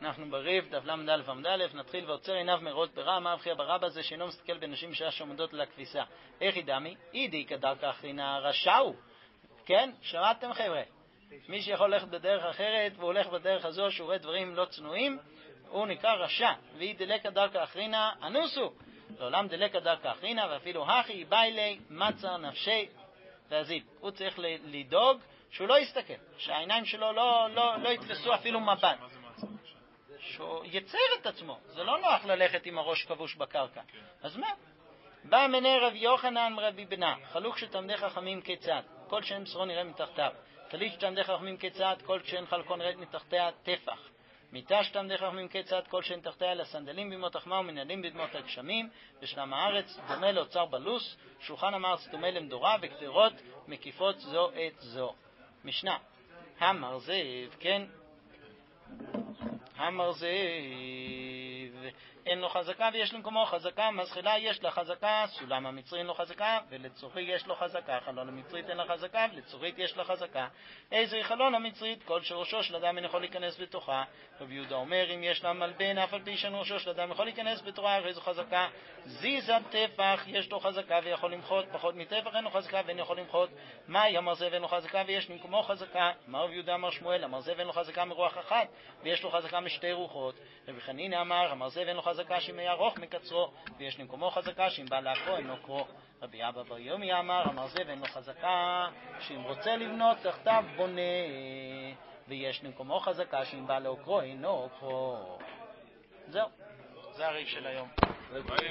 אנחנו בריב, דף למד עמד א', נתחיל ועוצר עיניו מראות ברע, מה הבחייה ברבא זה שאינו מסתכל בנשים בשעה שעומדות לכביסה. איך ידמי? אידי כדרכא אחרינא רשעו. כן? שמעתם חבר'ה? מי שיכול ללכת בדרך אחרת והוא הולך בדרך הזו שהוא רואה דברים לא צנועים, הוא נקרא רשע. ואי דלקא דרכא אחרינא אנוסו. לעולם דלקא דרכא אחרינא ואפילו הכי ביילי מצר נפשי ועזיב. הוא צריך לדאוג שהוא לא יסתכל, שהעיניים שלו לא יתפסו אפילו מבט. שהוא יצר את עצמו. זה לא נוח ללכת עם הראש כבוש בקרקע. אז מה? בא מני רבי יוחנן רבי בנה, חלוק שתלמידי חכמים כיצד, כל שאין בשרו נראה מתחתיו. טלית שתלמידי חכמים כיצד, כל שאין חלקו נראית מתחתיה טפח. מיטה שתלמידי חכמים כיצד, כל שאין תחתיה לסנדלים במות החמה ומנהלים במות הגשמים. ושלם הארץ דומה לאוצר בלוס, שולחן המארץ דומה למדורה, וכתרות מקיפות זו את זו. משנה, המרזב, כן? המרזב אין לו חזקה ויש למקומו חזקה, מזחילה יש לה חזקה, סולם המצרי אין לו חזקה ולצורי יש לו חזקה, חלון המצרית אין לה חזקה ולצורית יש לה חזקה. איזה חלון המצרית? כל שראשו של אדם אין יכול להיכנס בתוכה. רבי יהודה אומר אם יש לה מלבן אף על פי שאין ראשו של אדם יכול להיכנס בתוכה, הרי זו חזקה. זיזת טפח יש לו חזקה ויכול למחות, פחות מטפח אין לו חזקה ואין יכול למחות. מאי המרזב אין לו חזקה ויש למקומו חזקה? אמר רבי יהודה אמר שמואל המרזב אין לו חזקה מרוח אחת ויש לו חזקה משתי רוחות. רבי חנינא אמר המרזב אין לו חזקה שאם היה ארוך מקצרו ויש למקומו חזקה שאם בא לעקרו אינו קרו. רבי אבא בר יומי אמר המרזב אין לו חזקה שאם רוצה לבנות תחתיו בונה ויש למקומו חזקה שאם בא לעקרו אינו קרו. זהו, זה הריב של היום.